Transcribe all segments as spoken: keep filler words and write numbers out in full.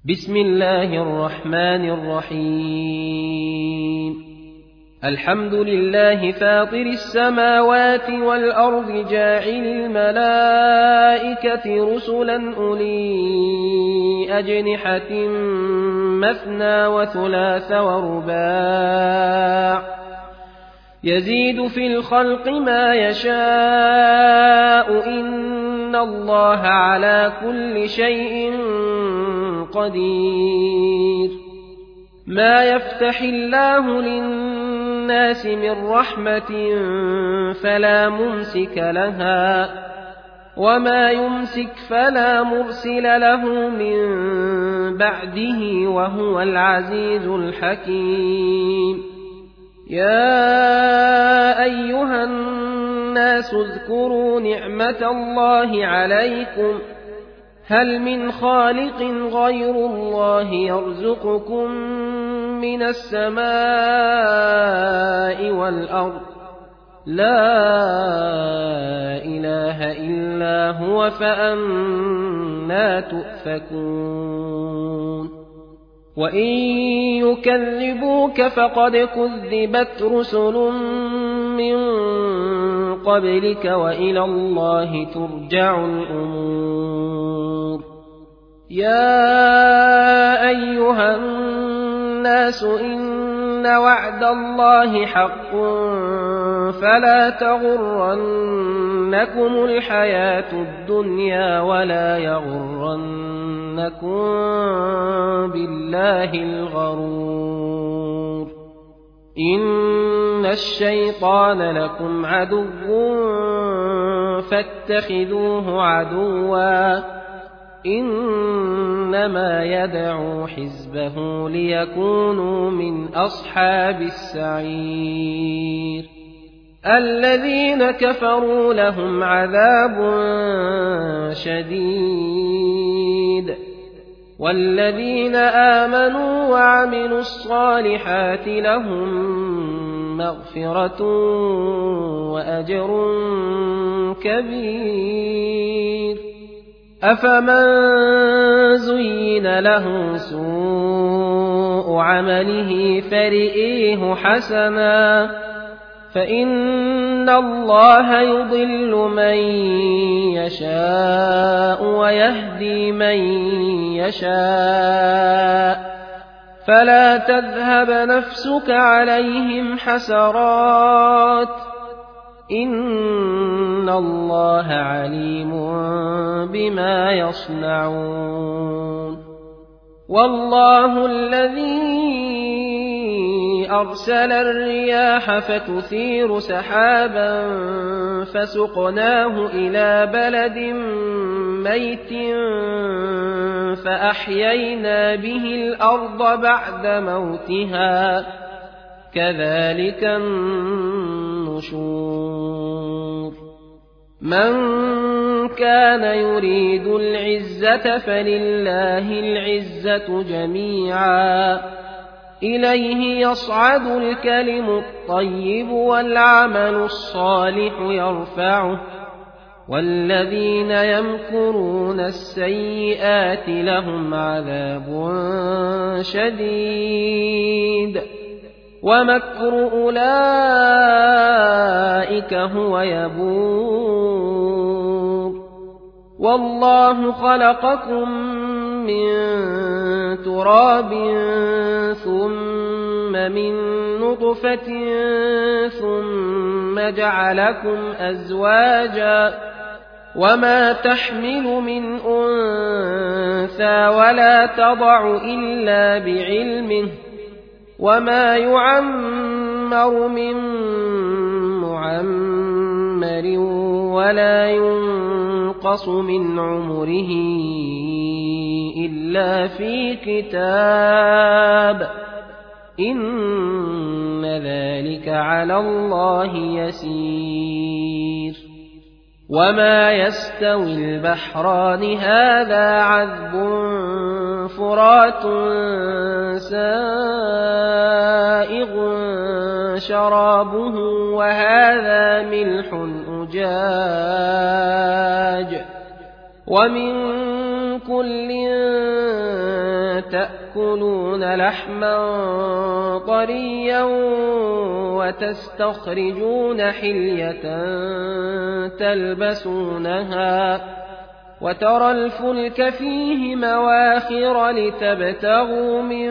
بسم الله الرحمن الرحيم الحمد لله فاطر السماوات والأرض جاعل الملائكة رسلا أولي أجنحة مثنى وثلاث ورباع يزيد في الخلق ما يشاء إن الله على كل شيء قدير ما يفتح الله للناس من رحمة فلا ممسك لها وما يمسك فلا مرسل له من بعده وهو العزيز الحكيم يا أيها الناس اذكروا نعمة الله عليكم هل من خالق غير الله يرزقكم من السماء والأرض لا إله إلا هو فأنى تؤفكون وإن يكذبوك فقد كذبت رسل من قبلك وإلى الله ترجع الأمور يا أيها الناس إن وعد الله حق فلا تغرنكم الحياة الدنيا ولا يغرنكم بالله الغرور إن الشيطان لكم عدو فاتخذوه عدوا إنما يدعو حزبه ليكونوا من أصحاب السعير الذين كفروا لهم عذاب شديد والذين آمنوا وعملوا الصالحات لهم مغفرة وأجر كبير أفمن زين له سوء عمله فرئيه حسنا فإن الله يضل من يشاء ويهدي من يشاء فلا تذهب نفسك عليهم حسرات إن الله عليم بما يصنعون والله الذي أرسل الرياح فتثير سحابا فسقناه إلى بلد ميت فأحيينا به الأرض بعد موتها كذلك النشور من كان يريد العزة فلله العزة جميعا إليه يصعد الكلم الطيب والعمل الصالح يرفعه والذين يمكرون السيئات لهم عذاب شديد ومكر أولئك هو يبور والله خلقكم من تراب ثم من نطفة ثم جعلكم أزواجا وما تحمل من أنثى ولا تضع إلا بعلمه وما يعمر من معمر ولا ينقص من عمره إلا في كتاب إن ذلك على الله يسير وما يستوي البحران هذا عذب فرات سائغ شرابه وهذا ملح أجاج ومن كل تأكلون لحما طريا وتستخرجون حلية تلبسونها وترى الفلك فيه مواخر لتبتغوا من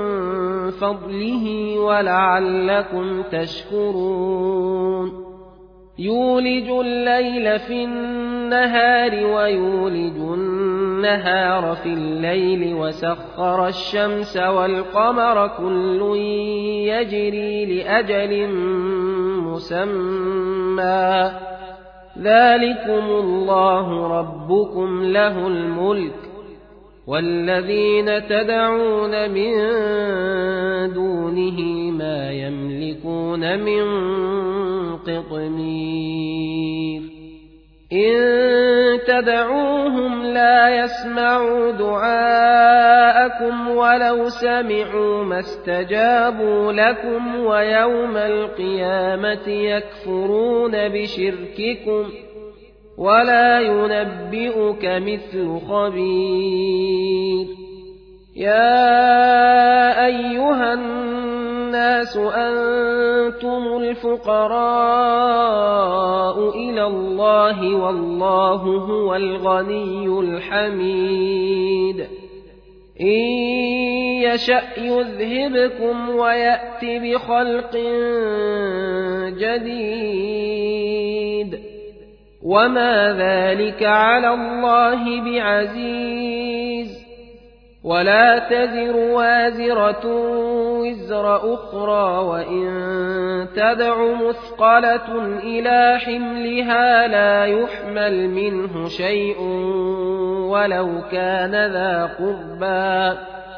فضله ولعلكم تشكرون يولج الليل في النهار ويولج النهار في الليل وسخر الشمس والقمر كل يجري لأجل مسمى ذلكم الله ربكم له الملك والذين تدعون من دونه ما يملكون من قطمير إن تدعوهم لا يسمعوا دعاءكم ولو سمعوا ما استجابوا لكم ويوم القيامة يكفرون بشرككم ولا ينبئك مثل خبير يا أيها الناس أنتم الفقراء إلى الله والله هو الغني الحميد إن يشأ يذهبكم ويأت بخلق جديد وما ذلك على الله بعزيز ولا تزر وازرة وزر أخرى وإن تدع مثقلة إلى حملها لا يحمل منه شيء ولو كان ذا قربى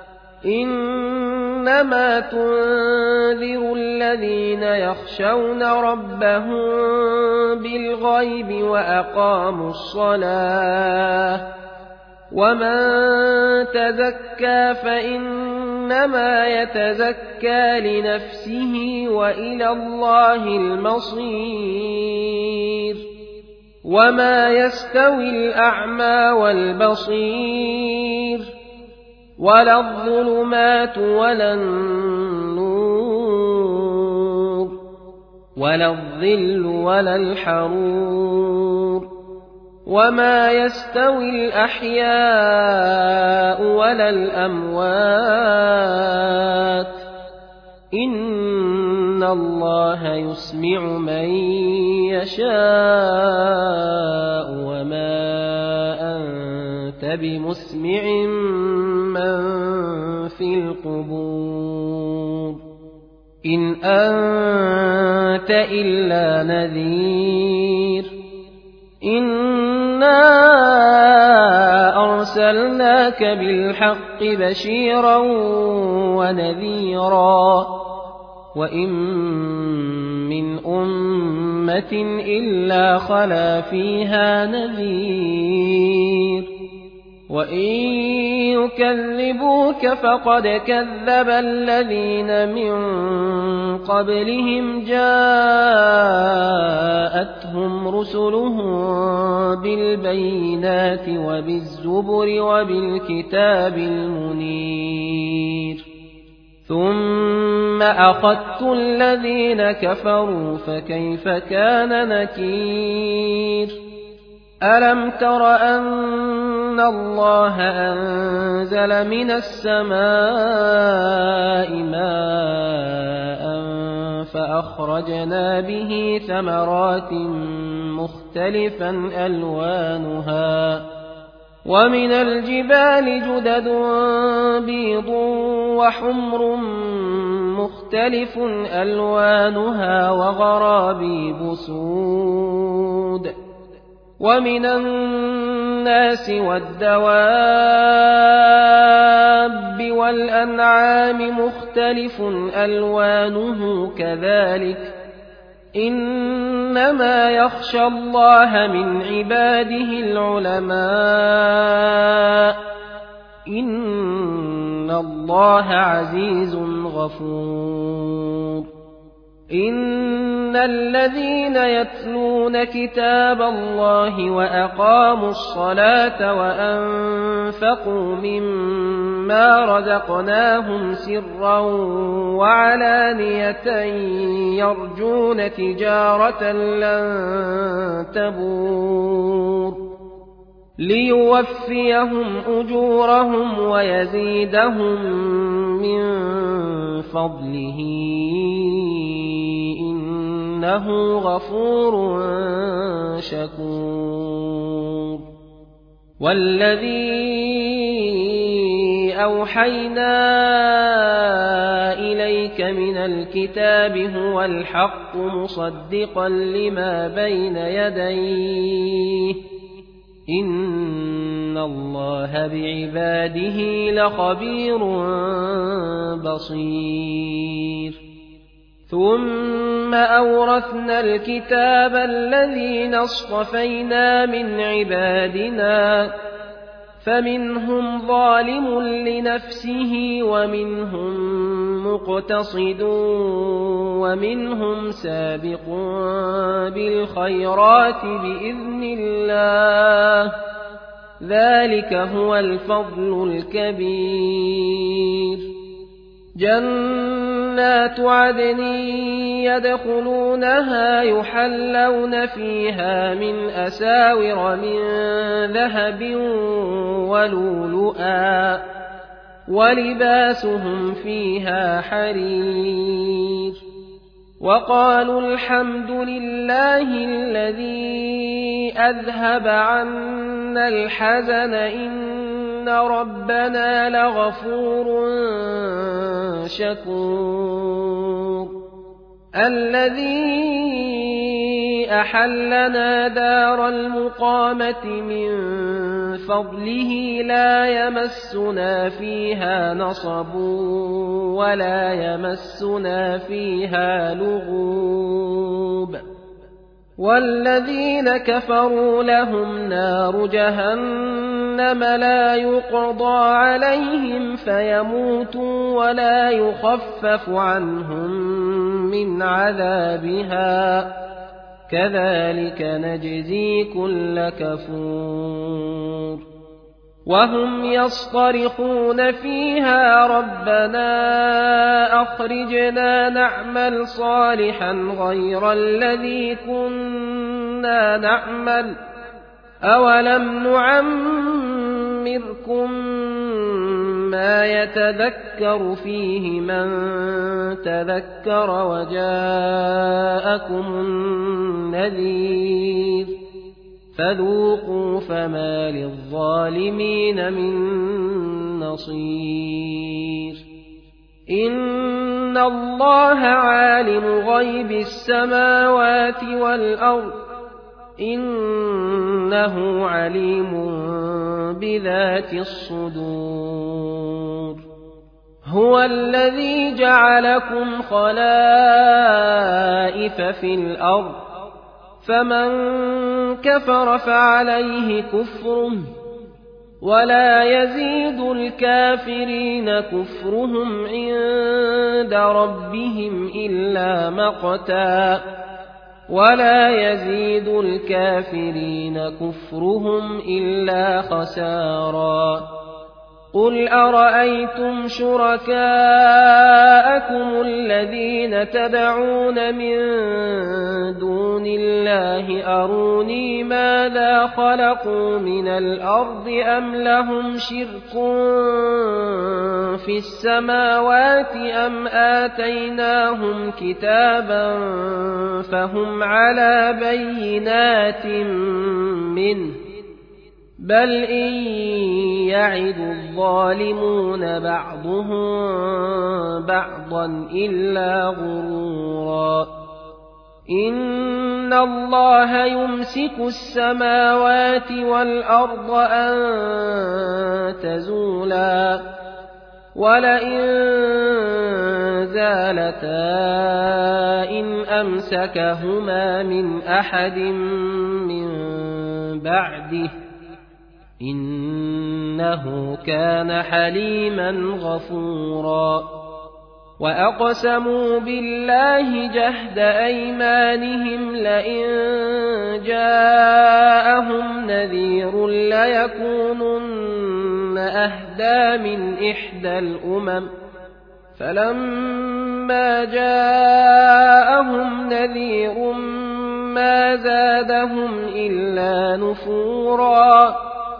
إنما تنذر الذين يخشون ربهم بالغيب وأقاموا الصلاة ومن تزكى فإنما يتزكى لنفسه وإلى الله المصير وما يستوي الأعمى والبصير ولا الظلمات ولا النور ولا الظل ولا الحرور وما يستوي الأحياء ولا الأموات إن الله يسمع من يشاء وما أنت بمسمع من في القبور إن أنت إلا نذير إنا أرسلناك بالحق بشيرا ونذيرا وإن من أمة إلا خلا فيها نذير وإن يكذبوك فقد كذب الذين من قبلهم جاءتهم رسلهم بالبينات وبالزبر وبالكتاب المنير ثم أخذت الذين كفروا فكيف كان نكير ألم تر أن الله أنزل من السماء ماء فأخرجنا به ثمرات مختلفا ألوانها ومن الجبال جدد بيض وحمر مختلف ألوانها وغرابيب سود ومن الناس والدواب والأنعام مختلف ألوانه كذلك إنما يخشى الله من عباده العلماء إن الله عزيز غفور إن الذين يتلون كتاب الله وأقاموا الصلاة وأنفقوا مما مما رزقناهم سرا وعلانية يرجون تجارة لن تبور ليوفيهم أجورهم ويزيدهم من فضله إنه غفور شكور والذي أوحينا إليك من الكتاب هو الحق مصدقا لما بين يديه إن الله بعباده لخبير بصير ثم أورثنا الكتاب الذين اصطفينا من عبادنا فمنهم ظالم لنفسه ومنهم مقتصد ومنهم سابق بالخيرات بإذن الله ذلك هو الفضل الكبير جنات عدن يدخلونها يحلون فيها من أساور من ذهب ولؤلؤا ولباسهم فيها حرير وقالوا الحمد لله الذي أذهب عنا الحزن إن ربنا لغفور شكور الذي أحلنا دار المقامة من فضله لا يمسنا فيها نصب ولا يمسنا فيها لغوب والذين كفروا لهم نار جهنم لا يقضى عليهم فيموتوا ولا يخفف عنهم من عذابها كذلك نجزي كل كفور وهم يصطرخون فيها ربنا أخرجنا نعمل صالحا غير الذي كنا نعمل أولم نعمركم ما يتذكر فيه من تذكر وجاءكم النذير فذوقوا فما للظالمين من نصير إن الله عالم غيب السماوات والأرض إنه عليم بذات الصدور هو الذي جعلكم خلائف في الأرض فمن كفر فعليه كفره ولا يزيد الكافرين كفرهم عند ربهم إلا مقتا ولا يزيد الكافرين كفرهم إلا خسارا قل أرأيتم شركاءكم الذين تدعون من دون الله أروني ماذا خلقوا من الأرض أم لهم شرك في السماوات أم آتيناهم كتابا فهم على بينات منه بل إن يعد الظالمون بعضهم بعضا إلا غرورا إن الله يمسك السماوات والأرض أن تزولا ولئن زالتا إن أمسكهما من أحد من بعده إنه كان حليما غفورا وأقسموا بالله جهد أيمانهم لئن جاءهم نذير ليكونن أهدى من إحدى الأمم فلما جاءهم نذير ما زادهم إلا نفورا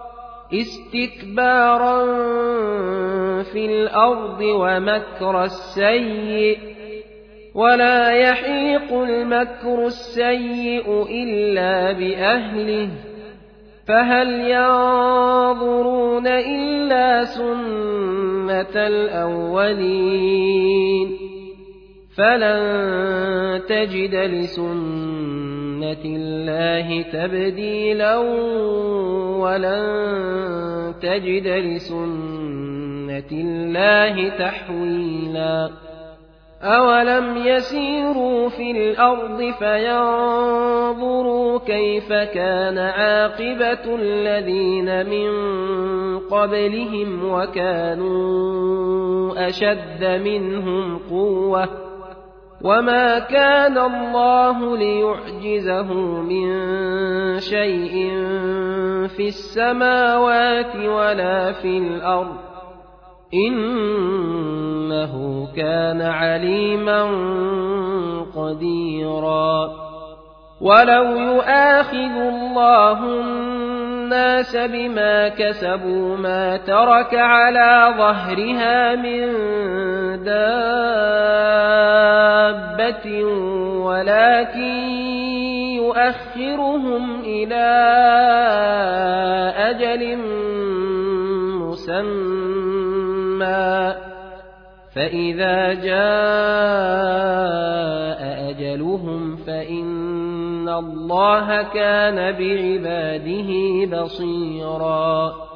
استكبارا في الأرض ومكر السيء ولا يحيق المكر السيء إلا بأهله فهل ينظرون إلا سنة الأولين فلن تجد لسنة الله تبديلا ولن تجد لسنة الله تحويلا أولم يسيروا في الأرض فينظروا كيف كان عاقبة الذين من قبلهم وكانوا أشد منهم قوة وما كان الله ليعجزه من شيء في السماوات ولا في الأرض إنه كان عليما قديرا ولو يؤاخذ الله الناس بما كسبوا ما ترك على ظهرها من دابة ولكن يؤخرهم إلى أجل مسمى فإذا جاء أجلهم فإن الله كان بعباده بصيرا